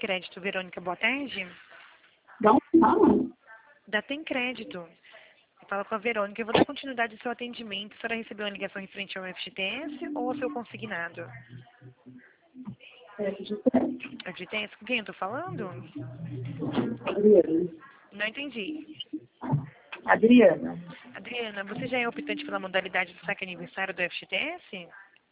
Crédito, Verônica, boa tarde. Não, não. Da Tem Crédito. Eu falo com a Verônica. Eu vou dar continuidade ao seu atendimento. A senhora recebeu uma ligação referente ao FGTS ou ao seu consignado? É, de crédito. FGTS, com quem eu estou falando? Adriana. Não entendi. Adriana. Adriana, você já é optante pela modalidade do saque aniversário do FGTS?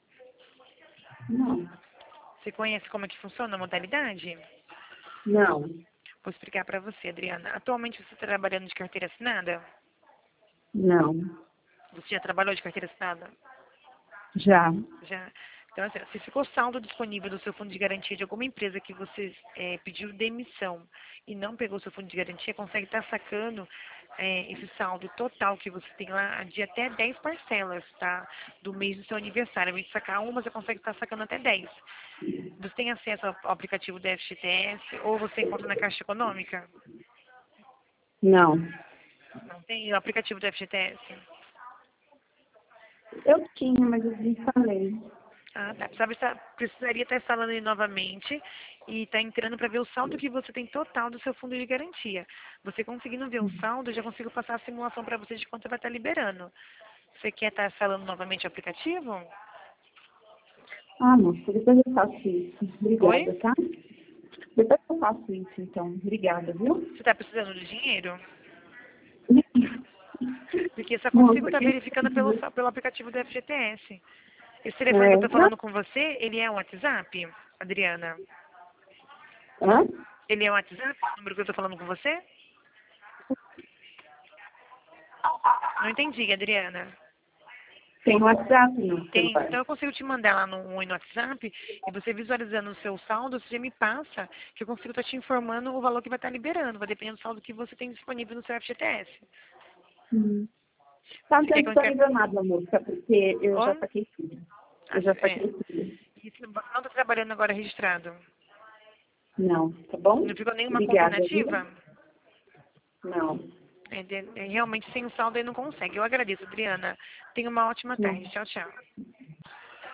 Não. Você conhece como é que funciona a modalidade? Não. Vou explicar para você, Adriana. Atualmente você está trabalhando de carteira assinada? Não. Você já trabalhou de carteira assinada? Já. Já. Então, assim, se ficou saldo disponível do seu fundo de garantia de alguma empresa que você pediu demissão e não pegou seu fundo de garantia, consegue estar sacando esse saldo total que você tem lá de até 10 parcelas, tá? Do mês do seu aniversário. Ao invés de sacar uma, você consegue estar sacando até 10. Você tem acesso ao aplicativo do FGTS ou você encontra na Caixa Econômica? Não. Não tem o aplicativo do FGTS? Eu tinha, mas eu desinstalei. Ah, tá. Precisaria estar instalando ele novamente e estar entrando para ver o saldo que você tem total do seu fundo de garantia. Você conseguindo ver o saldo, eu já consigo passar a simulação para você de quanto vai estar liberando. Você quer estar instalando novamente o aplicativo? Ah, moça, depois eu faço isso. Oi? Obrigada, tá? Depois eu faço isso, então. Obrigada, viu? Você está precisando de dinheiro? Porque só consigo Moça, estar quem verificando precisa? pelo aplicativo do FGTS. Esse telefone que eu estou Não. falando com você, ele é um WhatsApp, Adriana? Hã? Ele é um WhatsApp, o número que eu estou falando com você? Não entendi, Adriana. Tem WhatsApp no Tem, celular. então eu consigo te mandar lá no WhatsApp e você visualizando o seu saldo, você já me passa que eu consigo estar te informando o valor que vai estar liberando, vai depender do saldo que você tem disponível no seu FGTS. Tá, não Você tem quer que eu encaminhe? disponível nada, moça, porque eu já Oh, saquei tudo. Eu já saquei tudo. E você não está trabalhando agora registrado? Não, tá bom? Não ficou nenhuma conta Obrigada, viu? inativa? Não. Realmente sem o saldo aí não consegue. Eu agradeço, Adriana. Tenha uma ótima Não. tarde. Tchau, tchau.